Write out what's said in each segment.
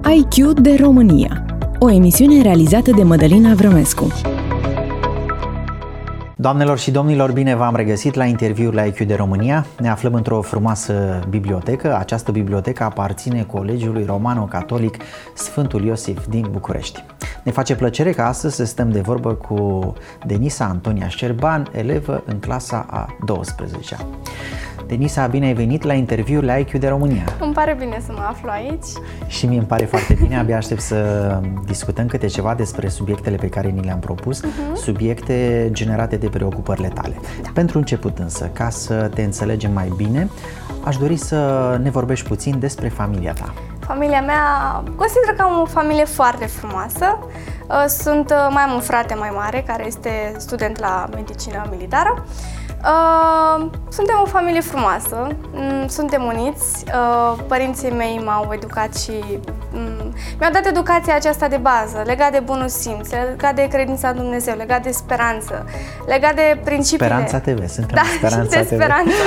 IQ de România, o emisiune realizată de Mădălina Vrămescu. Doamnelor și domnilor, bine v-am regăsit la interviul la IQ de România. Ne aflăm într-o frumoasă bibliotecă. Această bibliotecă aparține Colegiului Romano-Catolic Sfântul Iosif din București. Ne face plăcere că astăzi să stăm de vorbă cu Denisa Antonia Șerban, elevă în clasa a 12-a. Denisa, bine ai venit la interviul la IQ de România. Îmi pare bine să mă aflu aici. Și mie îmi pare foarte bine, abia aștept să discutăm câte ceva despre subiectele pe care ni le-am propus, subiecte generate de preocupările tale. Da. Pentru început însă, ca să te înțelegem mai bine, aș dori să ne vorbești puțin despre familia ta. Familia mea consider că am o familie foarte frumoasă. Mai am un frate mai mare care este student la medicină militară. Suntem o familie frumoasă, suntem uniți, părinții mei m-au educat și mi-au dat educația aceasta de bază, legat de bunul simț, legat de credința în Dumnezeu, legat de speranță, legat de principiile... Speranța TV, suntem Speranța TV.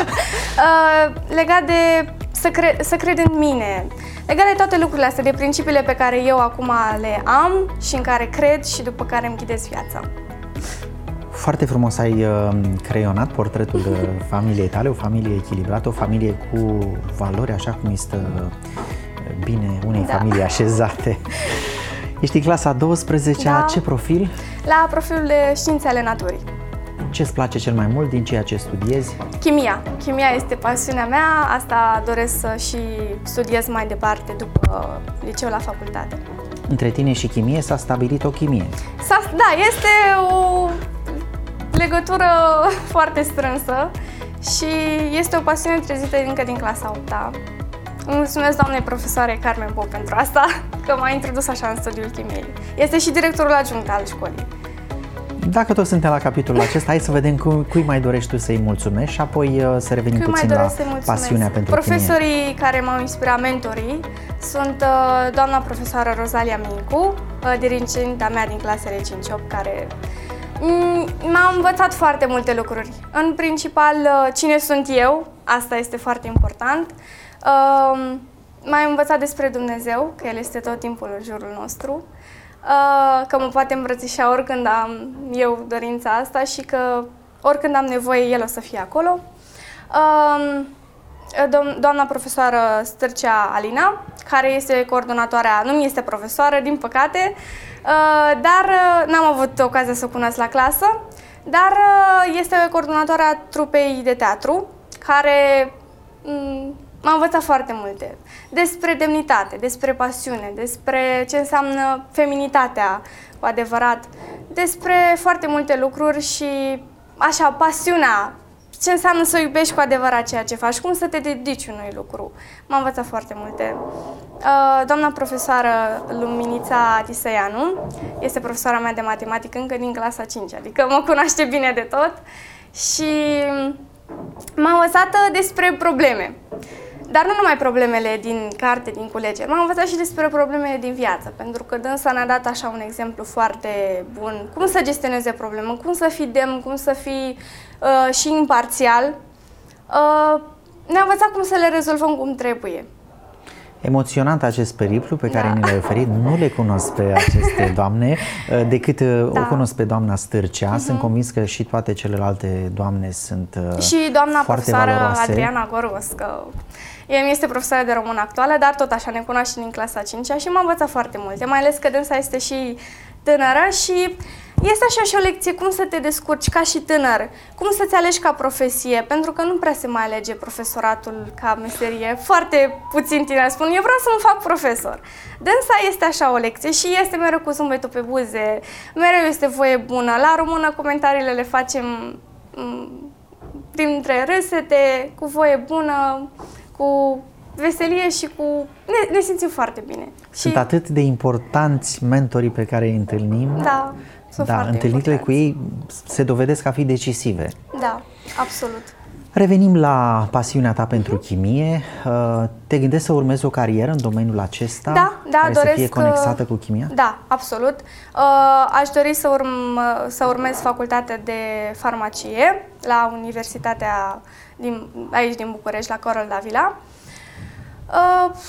Legat de să cred în mine, legat de toate lucrurile astea, de principiile pe care eu acum le am și în care cred și după care îmi ghidez viața. Foarte frumos ai creionat portretul familiei tale, o familie echilibrată, o familie cu valori, așa cum este bine unei familii așezate. Ești în clasa 12-a, da. Ce profil? La profilul de științe ale naturii. Ce îți place cel mai mult din ceea ce studiezi? Chimia. Chimia este pasiunea mea, asta doresc să și studiez mai departe după liceu la facultate. Între tine și chimie s-a stabilit o chimie. Da, este o legătură foarte strânsă și este o pasiune trezită încă din clasa 8-a. Îmi mulțumesc doamnei profesoare Carmen Pop pentru asta, că m-a introdus așa în studiul chimiei. Este și directorul adjunct al școlii. Dacă tot suntem la capitolul acesta, hai să vedem cui mai dorești tu să-i mulțumești și apoi să revenim puțin la pasiunea pentru Profesorii chimie. care m-au inspirat, mentorii, sunt doamna profesoară Rosalia Mincu, diriginta mea din clasele 5-8, care m-a învățat foarte multe lucruri. În principal, cine sunt eu, asta este foarte important. M-a învățat despre Dumnezeu, că El este tot timpul în jurul nostru, că mă poate îmbrățișa oricând am eu dorința asta și că oricând am nevoie, El o să fie acolo. Doamna profesoară Stârcea Alina, care este coordonatoarea, nu mi este profesoară, din păcate, dar n-am avut ocazia să o cunosc la clasă, dar este coordonatoarea trupei de teatru, care m-a învățat foarte multe despre demnitate, despre pasiune, despre ce înseamnă feminitatea cu adevărat, despre foarte multe lucruri și așa, pasiunea, ce înseamnă să iubești cu adevărat ceea ce faci, cum să te dedici unui lucru. M-a învățat foarte multe. Doamna profesoară Luminița Tisăianu este profesoara mea de matematică încă din clasa 5, adică mă cunoaște bine de tot și m-a învățat despre probleme. Dar nu numai problemele din carte, din culegeri, m-am învățat și despre problemele din viață, pentru că dânsa ne-a dat așa un exemplu foarte bun, cum să gestioneze probleme, cum să fii demn, cum să fii și imparțial. Ne-a învățat cum să le rezolvăm cum trebuie. Emoționant acest periplu pe care ni l-ai oferit, nu le cunosc pe aceste doamne, decât o cunosc pe doamna Stârcea, sunt convins că și toate celelalte doamne sunt și doamna foarte profesoară valoroase. Adriana Gorgos, că ea mi este profesoară de română actuală, dar tot așa ne cunoaște din clasa 5-a și m-a învățat foarte multe, mai ales că dânsa este și tânără și este așa și o lecție cum să te descurci ca și tânăr, cum să-ți alegi ca profesie, pentru că nu prea se mai alege profesoratul ca meserie, foarte puțin tineri spun, eu vreau să mă fac profesor. Dânsa este așa o lecție și este mereu cu zâmbetul pe buze, mereu este voie bună, la română comentariile le facem dintre râsete, cu voie bună, cu veselie și cu... Ne simțim foarte bine. Sunt atât de importanți mentorii pe care îi întâlnim. Da. Întâlnirile cu ei se dovedesc a fi decisive. Da, absolut. Revenim la pasiunea ta pentru chimie. Te gândești să urmezi o carieră în domeniul acesta? Da, care să fie conexată cu chimia? Da, absolut. Aș dori să urmez facultatea de farmacie la Universitatea aici din București, la Carol Davila.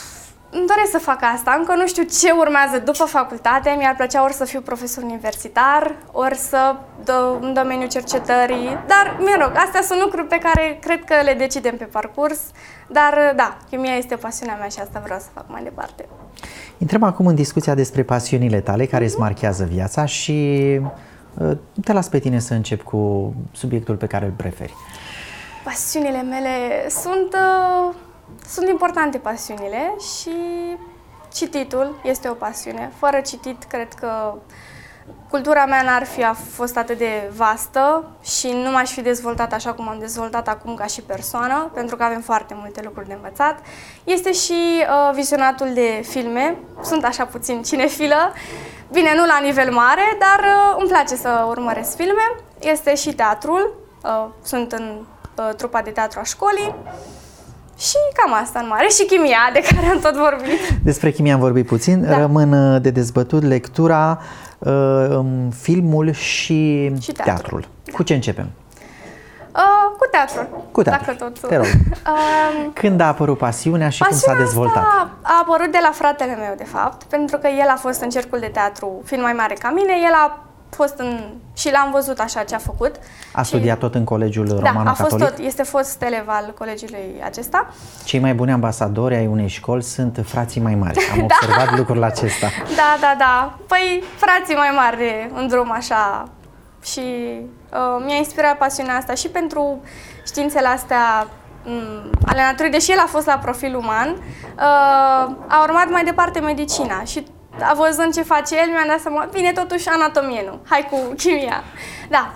îmi doresc să fac asta, încă nu știu ce urmează după facultate, mi-ar plăcea ori să fiu profesor universitar, ori să în domeniul cercetării, dar, mă rog, astea sunt lucruri pe care cred că le decidem pe parcurs, dar da, chimia este pasiunea mea și asta vreau să fac mai departe. Intrăm acum în discuția despre pasiunile tale care îți marchează viața și te las pe tine să încep cu subiectul pe care îl preferi. Pasiunile mele sunt importante pasiunile și cititul este o pasiune. Fără citit, cred că cultura mea n-ar fi fost atât de vastă și nu m-aș fi dezvoltat așa cum am dezvoltat acum ca și persoană, pentru că avem foarte multe lucruri de învățat. Este și vizionatul de filme, sunt așa puțin cinefilă, bine, nu la nivel mare, dar îmi place să urmăresc filme. Este și teatrul, sunt în trupa de teatru a școlii. Și cam asta în mare. Și chimia, de care am tot vorbit. Despre chimia am vorbit puțin. Da. Rămân de dezbătut lectura, filmul și teatrul. Da. Cu ce începem? Cu teatrul. Cu teatrul. Dacă tot... Te rog. Când a apărut pasiunea și cum s-a dezvoltat? A apărut de la fratele meu, de fapt, pentru că el a fost în cercul de teatru, fiind mai mare ca mine, el a fost și l-am văzut așa ce a făcut. A studiat tot în colegiul romano-catolic? Da, a fost tot. Este fost elev al colegiului acesta. Cei mai buni ambasadori ai unei școli sunt frații mai mari. Am observat lucrul acesta. Da. Păi, frații mai mari în drum așa. Și mi-a inspirat pasiunea asta și pentru științele astea ale naturii, deși el a fost la profil uman, a urmat mai departe medicina și văzând ce face el, mi-am dat seama, bine, totuși anatomie nu, hai cu chimia. Da.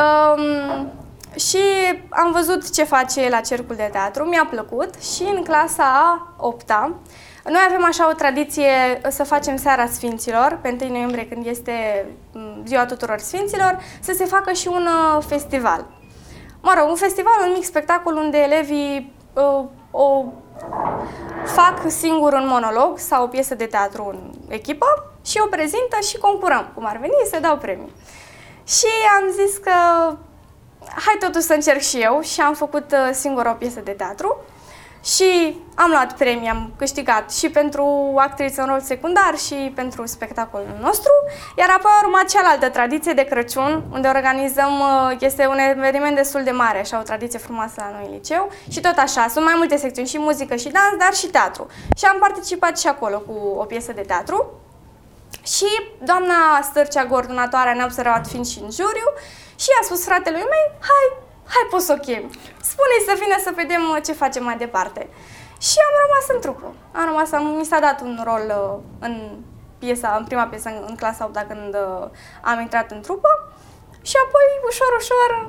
Și am văzut ce face el la cercul de teatru, mi-a plăcut și în clasa a 8-a, noi avem așa o tradiție să facem seara Sfinților, pe 1 noiembrie când este ziua tuturor Sfinților, să se facă și un festival. Mă rog, un festival, un mic spectacol unde elevii fac singur un monolog sau o piesă de teatru în echipă și o prezintă și concurăm, cum ar veni, să dau premii. Și am zis că hai totuși să încerc și eu și am făcut singur o piesă de teatru și am luat premii, am câștigat și pentru actriță în rol secundar și pentru spectacolul nostru, iar apoi a urmat cealaltă tradiție de Crăciun, unde organizăm, este un eveniment destul de mare, așa, o tradiție frumoasă la noi în liceu și tot așa, sunt mai multe secțiuni, și muzică și dans, dar și teatru. Și am participat și acolo cu o piesă de teatru și doamna Stârcea, coordonatoarea, ne-a observat fiind și în juriu și a spus fratelui meu, hai poți să o chem, spune-i să vină să vedem ce facem mai departe. Și am rămas în trupă. Mi s-a dat un rol în prima piesă în clasa 8-a când am intrat în trupă și apoi ușor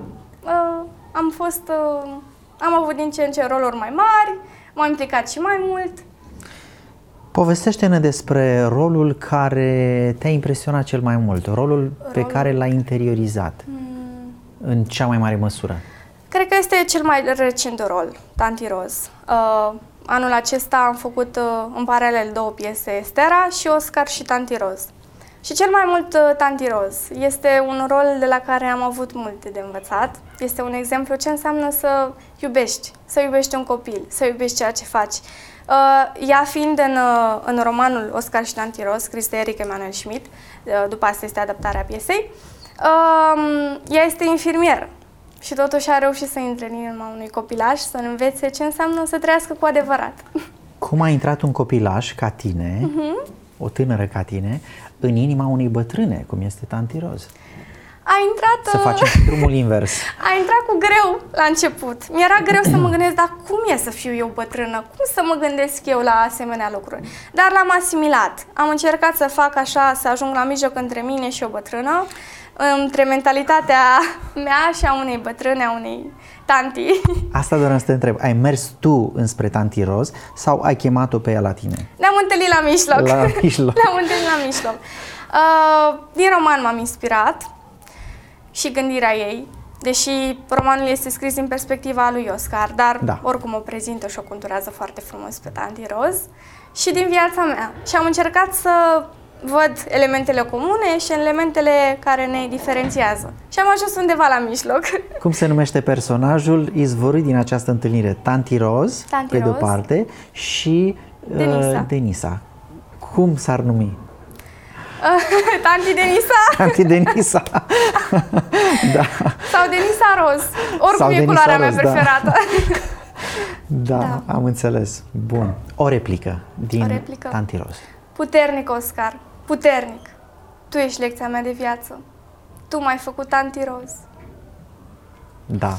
am avut din ce în ce roluri mai mari, m-am implicat și mai mult. Povestește-ne despre rolul care te-a impresionat cel mai mult, rolul pe care l-ai interiorizat în cea mai mare măsură. Cred că este cel mai recent rol, Tanti Roz. Anul acesta am făcut în paralel 2 piese, Estera și Oscar și Tanti Roz. Și cel mai mult Tanti Roz. Este un rol de la care am avut multe de învățat. Este un exemplu ce înseamnă să iubești un copil, să iubești ceea ce faci. Ea fiind în romanul Oscar și Tanti Roz, scris de Eric Emanuel Schmidt, după asta este adaptarea piesei, ea este infirmieră. Și totuși a reușit să intre în inima unui copilaș, să învețe ce înseamnă să trăiască cu adevărat. Cum a intrat un copilaș ca tine, o tânără ca tine, în inima unei bătrâne, cum este Tanti Roz? Să facem drumul invers. A intrat cu greu la început. Mi-era greu să mă gândesc, dar cum e să fiu eu bătrână? Cum să mă gândesc eu la asemenea lucruri? Dar l-am asimilat. Am încercat să fac așa, să ajung la mijloc între mine și o bătrână, între mentalitatea mea și a unei bătrâne, a unei tanti. Asta doar să te întreb. Ai mers tu înspre Tanti Roz sau ai chemat-o pe ea la tine? Ne-am întâlnit la mijloc. Ne-am întâlnit la mijloc. Din roman m-am inspirat și gândirea ei, deși romanul este scris din perspectiva lui Oscar, dar oricum o prezintă și o conturează foarte frumos pe Tanti Roz, și din viața mea. Și am încercat să văd elementele comune și elementele care ne diferențiază. Și am ajuns undeva la mijloc. Cum se numește personajul izvorât din această întâlnire? Tanti Roz, pe de-o parte, și Denisa. Denisa. Cum s-ar numi? Tanti Denisa? Tanti Denisa. Da. Sau Denisa Roz. Oricum e culoarea mea preferată. Da, am înțeles. Bun. O replică din Tanti Roz. Puternic, Oscar. Puternic. Tu ești lecția mea de viață. Tu m-ai făcut Tanti Roz. Da.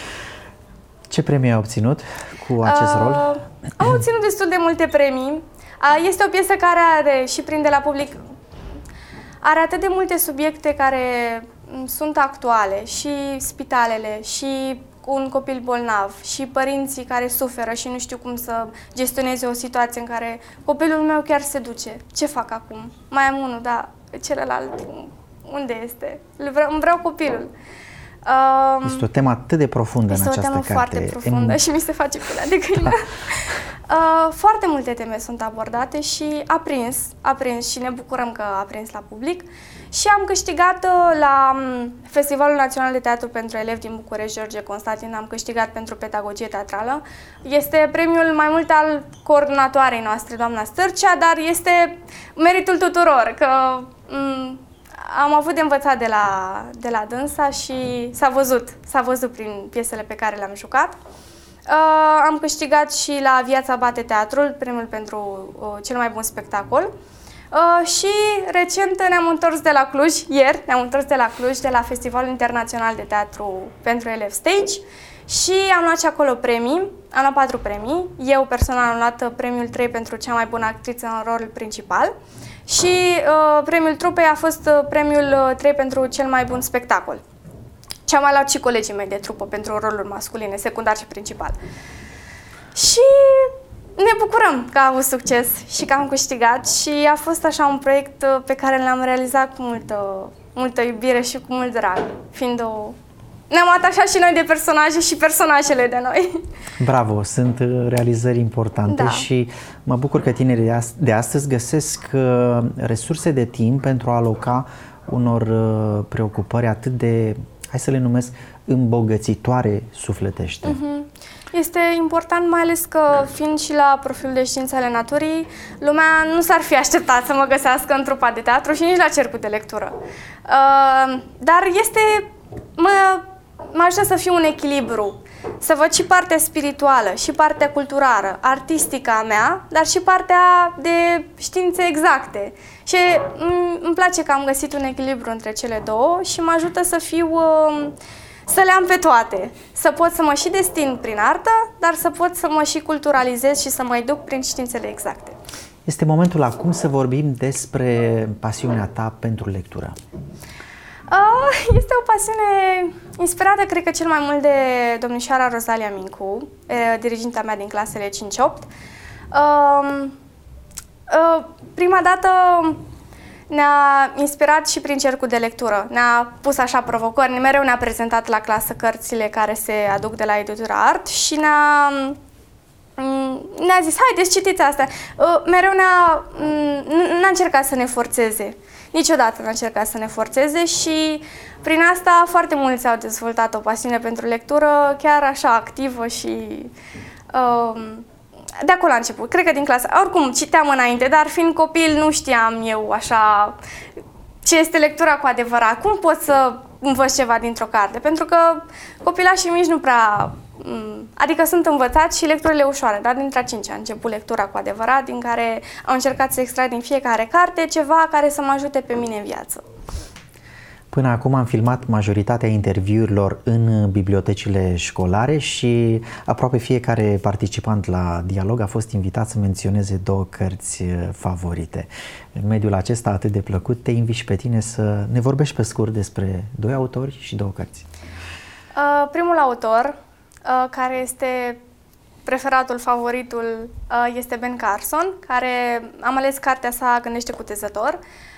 Ce premii ai obținut cu acest rol? Am obținut destul de multe premii. Este o piesă care are și prinde la public. Are atât de multe subiecte care sunt actuale, și spitalele, și un copil bolnav, și părinții care suferă și nu știu cum să gestioneze o situație în care copilul meu chiar se duce. Ce fac acum? Mai am unul, dar celălalt unde este? Îmi vreau copilul. Este o temă atât de profundă în această carte. Este o temă foarte profundă și mi se face pielea de găină. Foarte multe teme sunt abordate și a prins și ne bucurăm că a prins la public. Și am câștigat la Festivalul Național de Teatru pentru Elevi din București, George Constantin, am câștigat pentru pedagogie teatrală. Este premiul mai mult al coordonatoarei noastre, doamna Stârcea, dar este meritul tuturor, că am avut de învățat de la dânsa și s-a văzut prin piesele pe care le-am jucat. Am câștigat și la Viața bate teatrul, premiul pentru cel mai bun spectacol. Și recent ne-am întors de la Cluj, ieri ne-am întors de la Cluj, de la Festivalul Internațional de Teatru pentru Elevi Stage și am luat și acolo premii, am luat 4 premii. Eu personal am luat premiul 3 pentru cea mai bună actriță în rolul principal și premiul trupei a fost premiul 3 pentru cel mai bun spectacol. Și am mai luat și colegii mei de trupă pentru roluri masculine, secundar și principal. Și ne bucurăm că a avut succes și că am câștigat și a fost așa un proiect pe care l-am realizat cu multă iubire și cu mult drag, ne-am atașat și noi de personaje și personajele de noi. Bravo, sunt realizări importante și mă bucur că tinerii de astăzi găsesc resurse de timp pentru a aloca unor preocupări atât de, hai să le numesc, îmbogățitoare sufletește. Este important, mai ales că, fiind și la profilul de științe ale naturii, lumea nu s-ar fi așteptat să mă găsească în trupa de teatru și nici la cercul de lectură. Dar mă ajută să fiu un echilibru, să văd și partea spirituală, și partea culturală, artistică a mea, dar și partea de științe exacte. Și îmi place că am găsit un echilibru între cele două și mă ajută să le am pe toate, să pot să mă și destin prin artă, dar să pot să mă și culturalizez și să mă educ prin științele exacte. Este momentul acum să vorbim despre pasiunea ta pentru lectură. Este o pasiune inspirată, cred că cel mai mult de domnișoara Rosalia Mincu, diriginta mea din clasele 5-8. Prima dată ne-a inspirat și prin cercul de lectură. Ne-a pus așa provocări, mereu ne-a prezentat la clasă cărțile care se aduc de la Editura Art și ne-a zis, haideți, citiți astea. Mereu n-a încercat să ne forțeze. Niciodată n-a încercat să ne forțeze și prin asta foarte mulți au dezvoltat o pasiune pentru lectură, chiar așa activă și de acolo a început. Cred că din clasă. Oricum, citeam înainte, dar fiind copil nu știam eu așa ce este lectura cu adevărat. Cum pot să învăț ceva dintr-o carte? Pentru că copilașii mici nu prea... Adică sunt învățați și lecturile ușoare, dar dintre a 5-a a început lectura cu adevărat, din care am încercat să extrag din fiecare carte ceva care să mă ajute pe mine în viață. Până acum am filmat majoritatea interviurilor în bibliotecile școlare și aproape fiecare participant la dialog a fost invitat să menționeze 2 cărți favorite. În mediul acesta atât de plăcut, te invit și pe tine să ne vorbești pe scurt despre 2 autori și 2 cărți. Primul autor, care este preferatul, favoritul, este Ben Carson, care am ales cartea sa Gândește cutezător.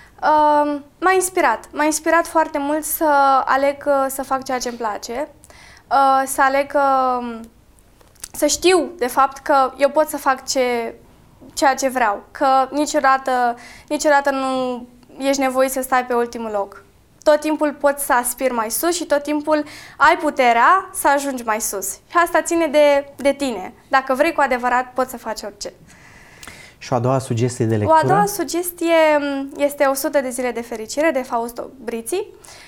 M-a inspirat foarte mult să aleg să fac ceea ce îmi place, să aleg să știu de fapt că eu pot să fac ceea ce vreau, că niciodată nu ești nevoit să stai pe ultimul loc. Tot timpul poți să aspiri mai sus și tot timpul ai puterea să ajungi mai sus. Și asta ține de tine. Dacă vrei cu adevărat, poți să faci orice. Și o a doua sugestie de lectură? O a doua sugestie este 100 de zile de fericire de Fausto Brizi.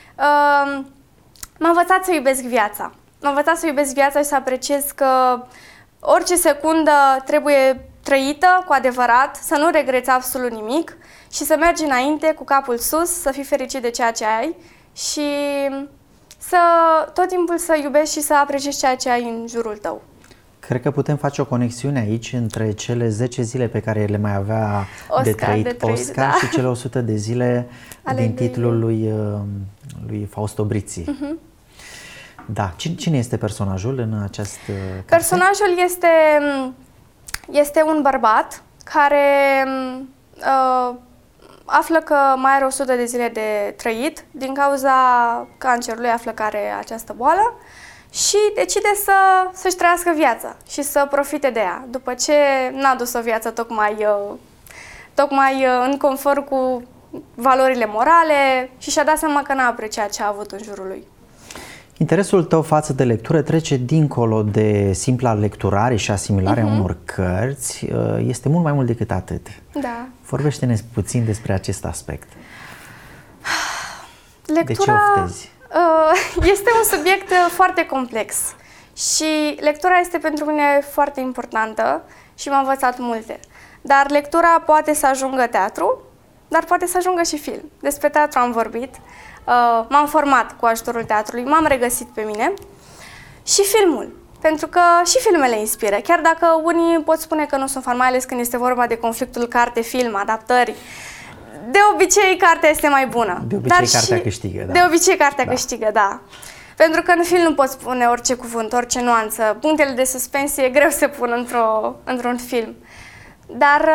M-a învățat să iubesc viața. M-a învățat să iubesc viața și să apreciez că orice secundă trebuie trăită cu adevărat, să nu regreți absolut nimic și să mergi înainte cu capul sus, să fii fericit de ceea ce ai și să tot timpul să iubești și să apreciezi ceea ce ai în jurul tău. Cred că putem face o conexiune aici între cele 10 zile pe care le mai avea de trăit Oscar și cele 100 de zile din titlul lui Fausto Brizi. Da. Cine este personajul în acest carte? Personajul este un bărbat care află că mai are 100 de zile de trăit din cauza cancerului, află că are această boală și decide să-și trăiască viața și să profite de ea, după ce n-a dus o viață tocmai în confort cu valorile morale și și-a dat seama că n-a apreciat ce a avut în jurul lui. Interesul tău față de lectură trece dincolo de simpla lecturare și asimilarea unor cărți, este mult mai mult decât atât. Da. Vorbește-ne puțin despre acest aspect. Lectura, de ce oftezi? Este un subiect foarte complex și lectura este pentru mine foarte importantă și m-a învățat multe. Dar lectura poate să ajungă teatru, dar poate să ajungă și film. Despre teatru am vorbit. M-am format cu ajutorul teatrului, m-am regăsit pe mine și filmul, pentru că și filmele inspiră, chiar dacă unii pot spune că nu sunt fan, mai ales când este vorba de conflictul carte-film, adaptări. De obicei, cartea este mai bună. De obicei, cartea câștigă, da. De obicei, cartea câștigă, da. Pentru că în film nu poți spune orice cuvânt, orice nuanță. Punctele de suspensie e greu să pun într-un film. Dar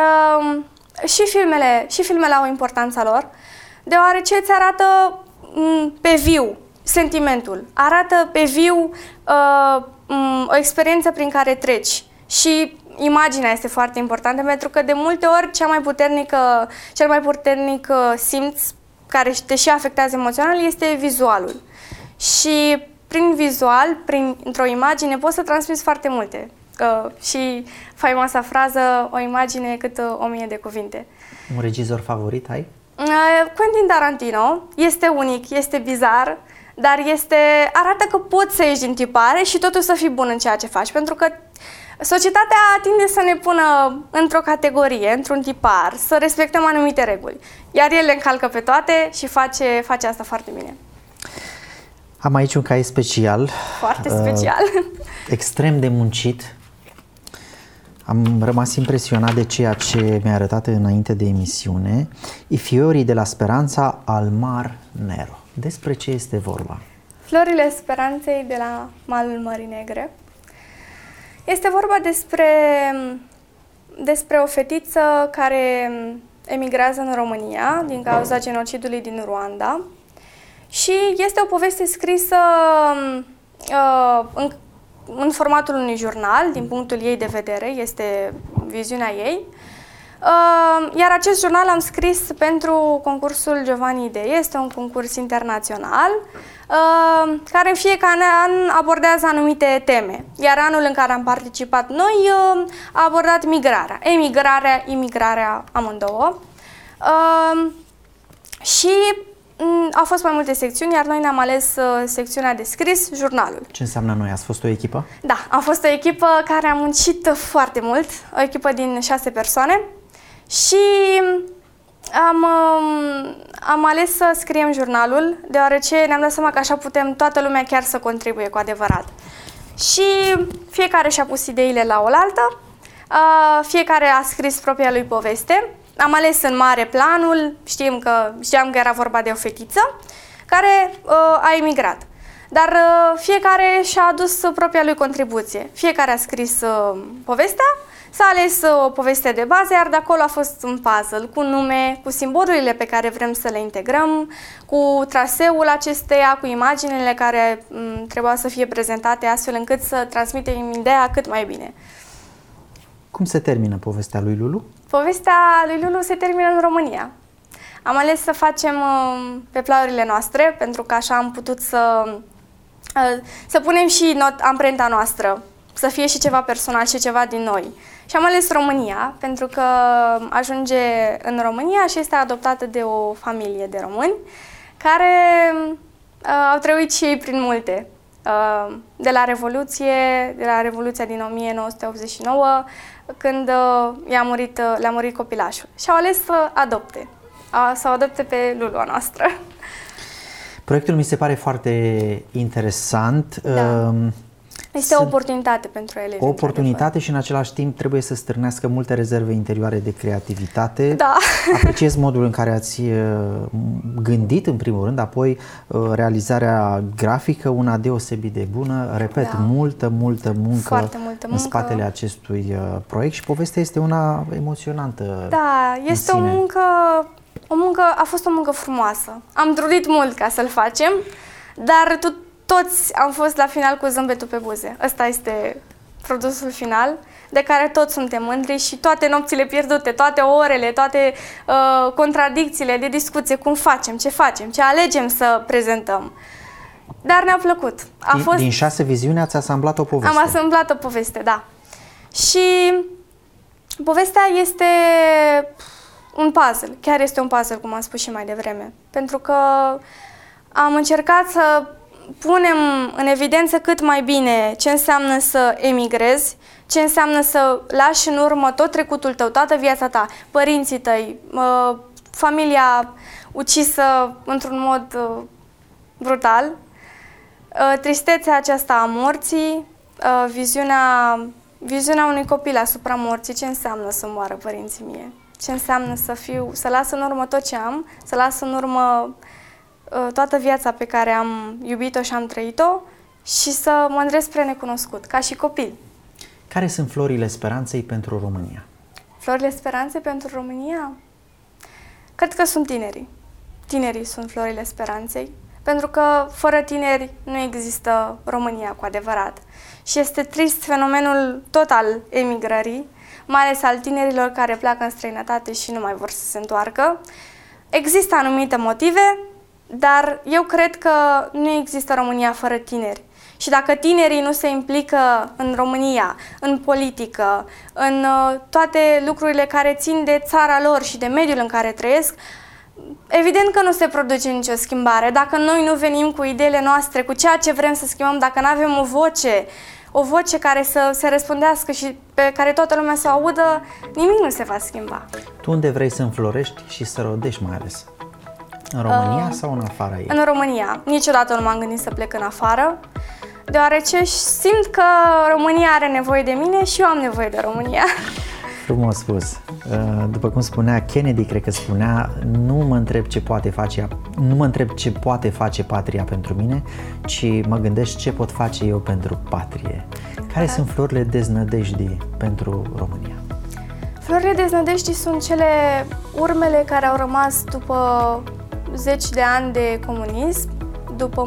și filmele au importanța lor, deoarece îți arată pe viu sentimentul, arată pe viu o experiență prin care treci și imaginea este foarte importantă pentru că de multe ori cel mai puternic simț care te și afectează emoțional este vizualul și prin vizual, într-o imagine poți să transmiți foarte multe și faimoasa frază, o imagine cât 1000 de cuvinte. Un regizor favorit ai? Quentin Tarantino este unic, este bizar, dar arată că poți să ieși din tipare și totuși să fii bun în ceea ce faci, pentru că societatea tinde să ne pună într-o categorie, într-un tipar, să respectăm anumite reguli, iar el le încalcă pe toate și face asta foarte bine. Am aici un caiet special. Foarte special. Extrem de muncit. Am rămas impresionat de ceea ce mi-a arătat înainte de emisiune. I fiori de la Speranța al Mar Nero. Despre ce este vorba? Florile speranței de la malul Mării Negre. Este vorba despre o fetiță care emigrează în România din cauza genocidului din Rwanda și este o poveste scrisă în formatul unui jurnal, din punctul ei de vedere, este viziunea ei. Iar acest jurnal am scris pentru concursul Giovanni Idei, este un concurs internațional care în fiecare an abordează anumite teme. Iar anul în care am participat noi a abordat migrarea, imigrarea amândouă. Și au fost mai multe secțiuni, iar noi ne-am ales secțiunea de scris, jurnalul. Ce înseamnă noi? Ați fost o echipă? Da, am fost o echipă care a muncit foarte mult, o echipă din 6 persoane și am ales să scriem jurnalul, deoarece ne-am dat seama că așa putem toată lumea chiar să contribuie cu adevărat. Și fiecare și-a pus ideile la oaltă, fiecare a scris propria lui poveste. Am ales în mare planul, știam că era vorba de o fetiță care a emigrat. Dar fiecare și-a adus propria lui contribuție. Fiecare a scris povestea, s-a ales o poveste de bază, iar de acolo a fost un puzzle cu nume, cu simbolurile pe care vrem să le integrăm, cu traseul acesteia, cu imaginile care trebuiau să fie prezentate astfel încât să transmitem ideea cât mai bine. Cum se termină povestea lui Lulu? Povestea lui Lulu se termină în România. Am ales să facem pe plaurile noastre, pentru că așa am putut să punem și amprenta noastră, să fie și ceva personal și ceva din noi. Și am ales România, pentru că ajunge în România și este adoptată de o familie de români care au trăit și ei prin multe. De la Revoluția din 1989, când le-a murit copilașul. Și au ales să o adopte pe Lulua noastră. Proiectul mi se pare foarte interesant. Da. Este o oportunitate pentru elevi. O oportunitate și în același timp trebuie să stârnească multe rezerve interioare de creativitate. Da. Apreciez modul în care ați gândit în primul rând, apoi realizarea grafică, una deosebit de bună. Repet, multă muncă în spatele acestui proiect și povestea este una emoționantă. Da, este a fost o muncă frumoasă. Am trudit mult ca să-l facem, dar toți am fost la final cu zâmbetul pe buze. Ăsta este produsul final, de care toți suntem mândri și toate nopțile pierdute, toate orele, toate contradicțiile de discuție, cum facem, ce alegem să prezentăm. Dar ne-a plăcut. Din 6 viziuni ați asamblat o poveste. Am asamblat o poveste, da. Și povestea este un puzzle, chiar este un puzzle, cum am spus și mai devreme, pentru că am încercat să punem în evidență cât mai bine ce înseamnă să emigrezi, ce înseamnă să lași în urmă tot trecutul tău, toată viața ta, părinții tăi, familia ucisă într-un mod brutal, tristețea aceasta a morții, viziunea unui copil asupra morții, ce înseamnă să moară părinții mie, ce înseamnă să las în urmă tot ce am, să las în urmă toată viața pe care am iubit-o și am trăit-o și să mă îndrept spre necunoscut, ca și copil. Care sunt florile speranței pentru România? Florile speranței pentru România? Cred că sunt tinerii. Tinerii sunt florile speranței, pentru că fără tineri nu există România cu adevărat. Și este trist fenomenul tot al emigrării, mai ales al tinerilor care pleacă în străinătate și nu mai vor să se întoarcă. Există anumite motive, dar eu cred că nu există România fără tineri. Și dacă tinerii nu se implică în România, în politică, în toate lucrurile care țin de țara lor și de mediul în care trăiesc, evident că nu se produce nicio schimbare. Dacă noi nu venim cu ideile noastre, cu ceea ce vrem să schimbăm, dacă nu avem o voce care să se răspundească și pe care toată lumea să o audă, nimic nu se va schimba. Tu unde vrei să înflorești și să rodești mai ales? În România sau în afara ei? În România. Niciodată nu m-am gândit să plec în afară, deoarece simt că România are nevoie de mine și eu am nevoie de România. Frumos spus. După cum spunea Kennedy, cred că spunea, nu mă întreb ce poate face patria pentru mine, ci mă gândesc ce pot face eu pentru patrie. Care sunt florile deznădejdii pentru România? Florile deznădejdii sunt urmele care au rămas după 10 de ani de comunism, după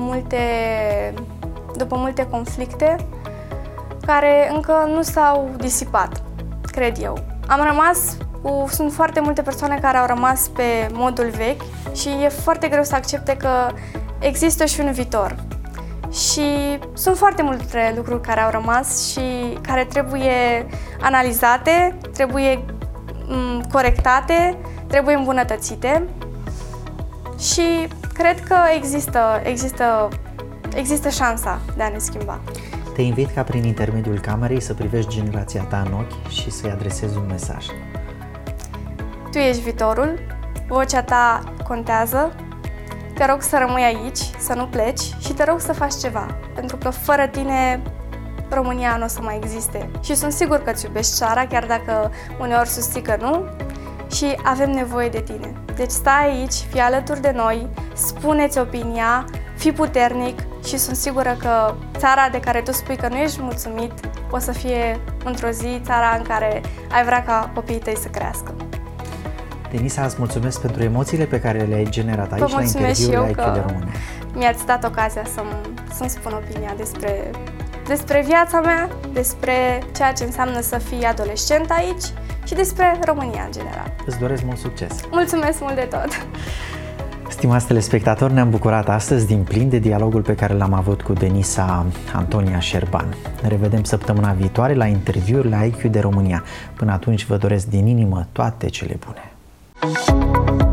multe conflicte care încă nu s-au disipat, cred eu. Sunt foarte multe persoane care au rămas pe modul vechi și e foarte greu să accepte că există și un viitor. Și sunt foarte multe lucruri care au rămas și care trebuie analizate, trebuie corectate, trebuie îmbunătățite și cred că există șansa de a ne schimba. Te invit ca prin intermediul camerei să privești generația ta în ochi și să-i adresezi un mesaj. Tu ești viitorul, vocea ta contează, te rog să rămâi aici, să nu pleci și te rog să faci ceva, pentru că fără tine România nu o să mai existe. Și sunt sigur că îți iubești țara, chiar dacă uneori susții că nu, și avem nevoie de tine. Deci stai aici, fii alături de noi, spune-ți opinia, fii puternic și sunt sigură că țara de care tu spui că nu ești mulțumit o să fie într-o zi țara în care ai vrea ca copiii tăi să crească. Denisa, îți mulțumesc pentru emoțiile pe care le-ai generat aici la interviul la IQ de România. Mi-ați dat ocazia să-mi spun opinia despre viața mea, despre ceea ce înseamnă să fii adolescent aici și despre România în general. Îți doresc mult succes! Mulțumesc mult de tot! Stimați telespectatori, ne-am bucurat astăzi din plin de dialogul pe care l-am avut cu Denisa Antonia Șerban. Ne revedem săptămâna viitoare la interviuri la IQ de România. Până atunci vă doresc din inimă toate cele bune.